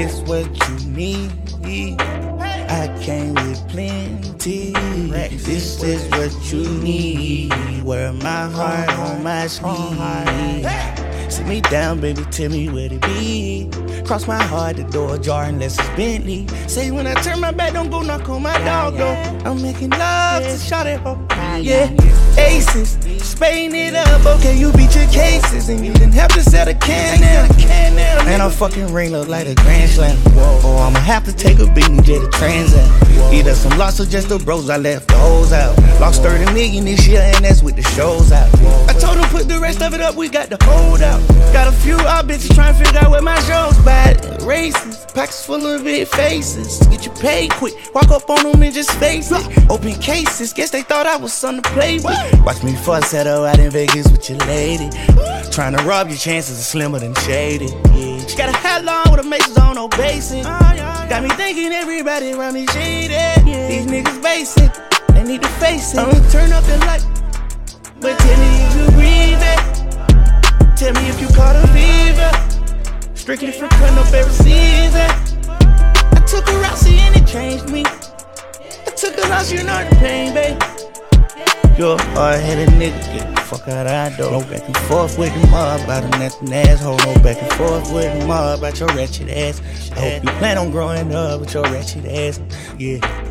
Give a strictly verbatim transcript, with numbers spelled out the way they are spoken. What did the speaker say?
this what you need? I came with plenty. This is what you need. Wear my heart on my sleeve. Sit me down, baby, tell me where to be. Cross my heart, the door ajar unless it's Bentley. Say when I turn my back, don't go knock on my dog door. I'm making love to shot it up. Yeah, aces, spading it up. Okay, you beat your cases and you didn't have to set a can down. And a fucking ring look like a grand slam. Or I'ma have to take a beating jet to transact. Either some loss or just the bros, I left the hoes out. Lost thirty million this year and that's with the shows out. I told him put the rest of it up, we got the hold out. Got a few odd bitches trying to figure out where my show's by. Races, pockets full of big faces. Get you paid quick, walk up on them and just face it. Open cases, guess they thought I was something to play with. Watch me fuss at her out in Vegas with your lady. Trying to rob your chances are slimmer than shaded. Yeah. She got a hat on with a maces on no basic. Got me thinking everybody around me shady. These niggas basic, they need to face it. I'ma turn up the light, but tell me if you breathe it. Tell me if you caught a fever. Strictly for cutting up every season. I took a Rossi and it changed me. I took a loss, you know the pain, babe. You're a hard-headed nigga, get the fuck out of our door. No back and forth with the mob about a nothing asshole. No back and forth with the mob about your wretched ass. I hope you plan on growing up with your wretched ass, yeah.